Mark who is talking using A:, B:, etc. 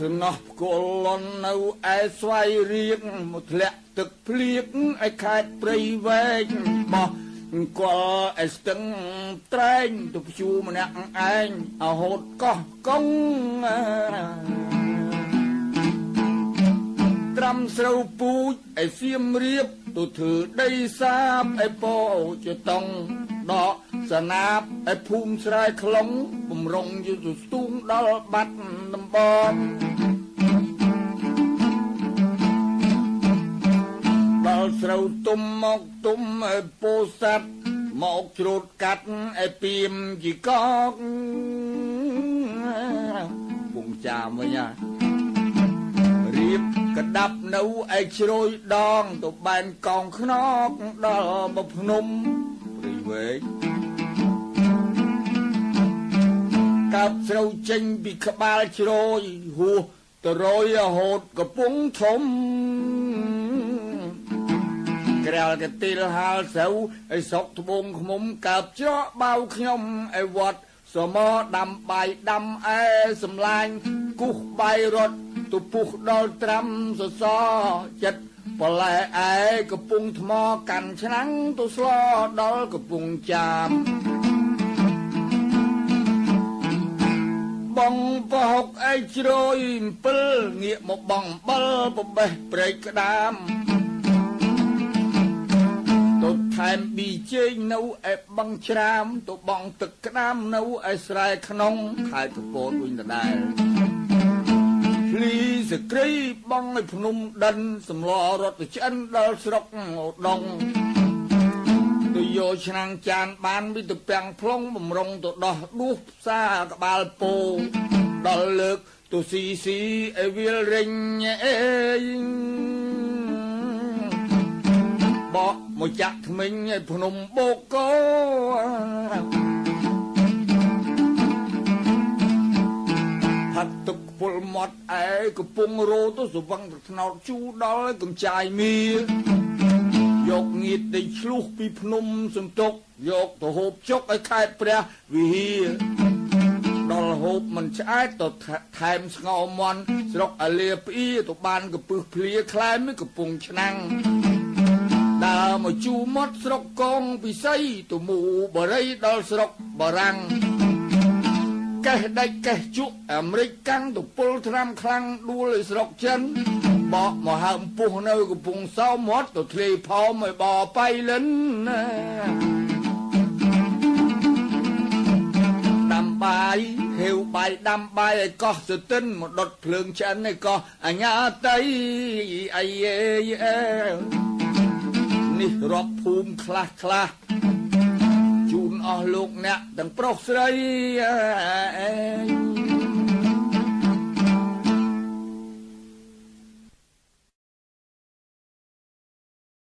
A: សំណោះគល់លន់នៅឯស្វាយរៀងមកធ្លាក់ទឹកភ្លៀកឯខេត្តព្រៃវែងបោះអង្គឯស្ទឹងត្រែងទៅព្យូម្នាក់ឯងអហូតកោះកុងត្រាំស្រូវពូជឯសៀមរៀបទៅធ្វើដីសាបឯពោជាតង់ដកសណាបឯភូមិស្រែខ្លងបំរុងយទៅស្ទូងដល់បាត់ដំបងដល់ស្រូវទុំមកទុំឯពោស័ព្ទមកជ្រូតកាត់ឯពីមជីកកពុំចាំវិញរៀបកដាប់នៅឯជ្រោយដងទៅបែនកងខ្នកដល់មកភ្នំព្រៃវែងកាប់ស្រូវចេញពីក្បាលជ្រោយហួសទៅរយរហូតកំពុងធំក្រែលកទីលហាលស្រូវឯសុកត្បូងឃ្មុំកាប់ច្រកបៅខ្ញុំឯវត្តសមដាំបាយដាំអែសម្លាញ់គូសបាយរត់ទៅពុះដល់ត្រាំសសចិត្តបលែឯកំពុងថ្មកាន់ឆ្នាំងទៅស្លដល់កំពុងចាមបងប្រហុកឯជ្រោយ7ងាកមកបងអំបិលប្របេះព្រែកក្ដាមទៅថែមប៊ីជេងនៅឯបឹងច្រាមទៅបងទឹកក្ដាមនៅឯស្រែក្នុងខេត្តកំពតវិញដដែលលីសក្រីបងឯភ្នំដិនសម្លរត់ទៅឆ្អិនដល់ស្រុកឧដុង្គទៅយកឆ្នាំងចានបានវិទៅពាំងផ្លុងបំរុងទៅដោះដួសផ្សារក្បាលពោដល់លើកទៅស៊ីស៊ីឯវាលរិញអេបកមកចាក់ថ្មិញឯភ្នំបូកកោហាត់ទឹកពុលមាត់ឯកំពុងរោទៅស្វឹងទៅថ្នោតជូដល់កំចាយមីយកងៀតដេញឆ្លុះពីភ្នំសំតុកយកទៅហូបចុកឲ្យខេត្តព្រះវិហារដល់ហូបមិនឆ្អែតទៅថែមស្ងោមន់ស្រុកអាលាផ្អៀទៅបានកពឹសភ្លាខ្លែមកំពុងឆ្នាំងដើរមកជូមាត់ស្រុកកងពិសីទៅមូបរិយដល់ស្រុកបារាំងកេះដាច់កេះជក់អាមេរិកកាំងទៅពុលត្រាំខ្លាំងដួលឲ្យស្រុកចិនបកមកហើមពុះនៅកំពង់សោមាត់ទៅធ្លាយផោមឲ្យបបៃលិនដាំបាយហេវបាយដាំបាយឲ្យកោះស្ទឹនមកដុតភ្លើងឆ្អិនឲ្យកោះអញ្ញាតៃអីនេះរាប់ភូមិខ្លះជូនអស់លោកអ្នកទាំងប្រុសស្រី